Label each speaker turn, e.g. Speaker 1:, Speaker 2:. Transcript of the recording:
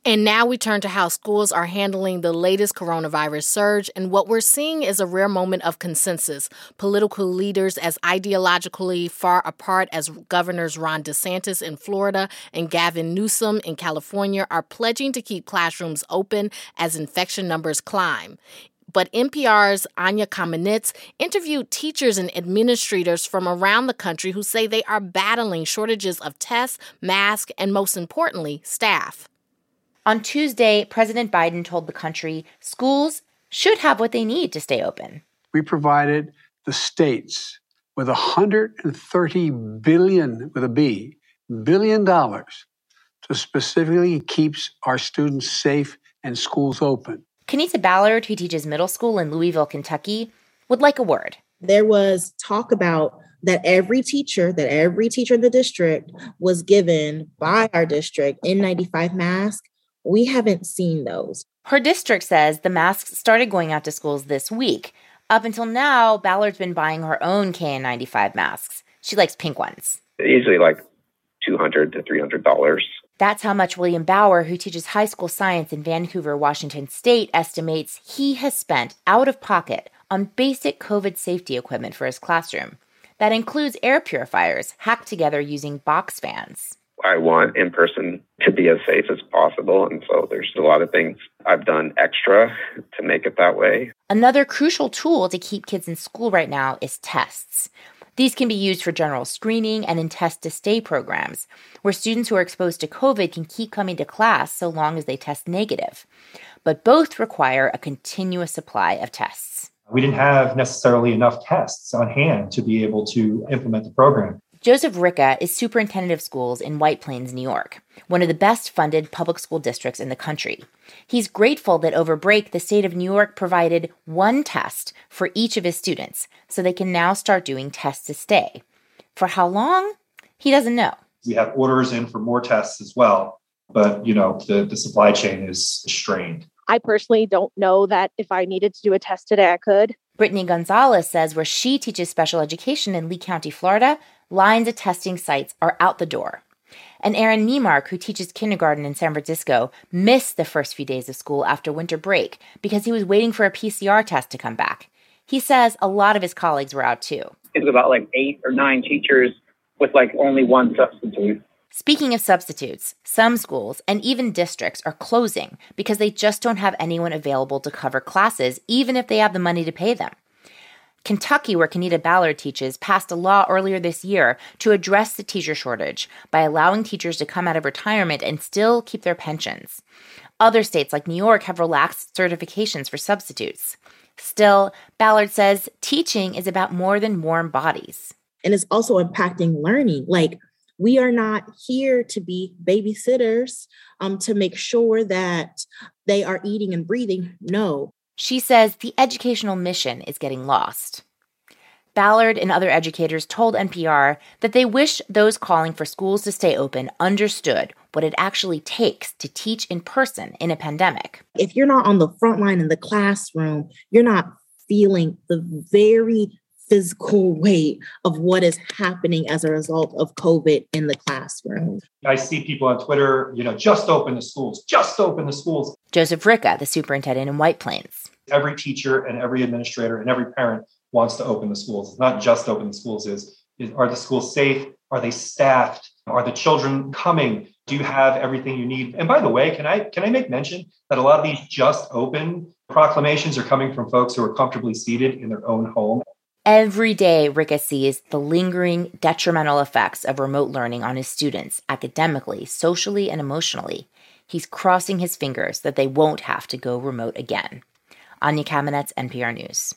Speaker 1: And now we turn to how schools are handling the latest coronavirus surge, and what we're seeing is a rare moment of consensus. Political leaders as ideologically far apart as Governors Ron DeSantis in Florida and Gavin Newsom in California are pledging to keep classrooms open as infection numbers climb. But NPR's Anya Kamenetz interviewed teachers and administrators from around the country who say they are battling shortages of tests, masks, and most importantly, staff.
Speaker 2: On Tuesday, President Biden told the country schools should have what they need to stay open.
Speaker 3: We provided the states with $130 billion, with a B, billion dollars to specifically keep our students safe and schools open.
Speaker 2: Kenita Ballard, who teaches middle school in Louisville, Kentucky, would like a word.
Speaker 4: There was talk about that every teacher in the district was given by our district N95 masks. We haven't seen those.
Speaker 2: Her district says the masks started going out to schools this week. Up until now, Ballard's been buying her own KN95 masks. She likes pink ones.
Speaker 5: Usually like $200 to $300.
Speaker 2: That's how much William Bauer, who teaches high school science in Vancouver, Washington State, estimates he has spent out of pocket on basic COVID safety equipment for his classroom. That includes air purifiers hacked together using box fans.
Speaker 5: I want in-person to be as safe as possible, and so there's a lot of things I've done extra to make it that way.
Speaker 2: Another crucial tool to keep kids in school right now is tests. These can be used for general screening and in test-to-stay programs, where students who are exposed to COVID can keep coming to class so long as they test negative. But both require a continuous supply of tests.
Speaker 6: We didn't have necessarily enough tests on hand to be able to implement the program.
Speaker 2: Joseph Ricca is superintendent of schools in White Plains, New York, one of the best-funded public school districts in the country. He's grateful that over break, the state of New York provided one test for each of his students, so they can now start doing tests to stay. For how long? He doesn't know.
Speaker 6: We have orders in for more tests as well, but, the supply chain is strained.
Speaker 7: I personally don't know that if I needed to do a test today, I could.
Speaker 2: Brittany Gonzalez says where she teaches special education in Lee County, Florida, lines of testing sites are out the door. And Aaron Niemark, who teaches kindergarten in San Francisco, missed the first few days of school after winter break because he was waiting for a PCR test to come back. He says a lot of his colleagues were out too.
Speaker 8: It was about 8 or 9 teachers with only one substitute.
Speaker 2: Speaking of substitutes, some schools and even districts are closing because they just don't have anyone available to cover classes, even if they have the money to pay them. Kentucky, where Kenita Ballard teaches, passed a law earlier this year to address the teacher shortage by allowing teachers to come out of retirement and still keep their pensions. Other states like New York have relaxed certifications for substitutes. Still, Ballard says teaching is about more than warm bodies.
Speaker 4: And it's also impacting learning. We are not here to be babysitters, to make sure that they are eating and breathing. No.
Speaker 2: She says the educational mission is getting lost. Ballard and other educators told NPR that they wish those calling for schools to stay open understood what it actually takes to teach in person in a pandemic.
Speaker 4: If you're not on the front line in the classroom, you're not feeling the very physical weight of what is happening as a result of COVID in the classroom.
Speaker 6: I see people on Twitter, just open the schools, just open the schools.
Speaker 2: Joseph Ricca, the superintendent in White Plains.
Speaker 6: Every teacher and every administrator and every parent wants to open the schools. It's not just open the schools. Are the schools safe? Are they staffed? Are the children coming? Do you have everything you need? And by the way, can I make mention that a lot of these just open proclamations are coming from folks who are comfortably seated in their own home?
Speaker 2: Every day, Ricca sees the lingering detrimental effects of remote learning on his students, academically, socially, and emotionally. He's crossing his fingers that they won't have to go remote again. Anya Kamenetz, NPR News.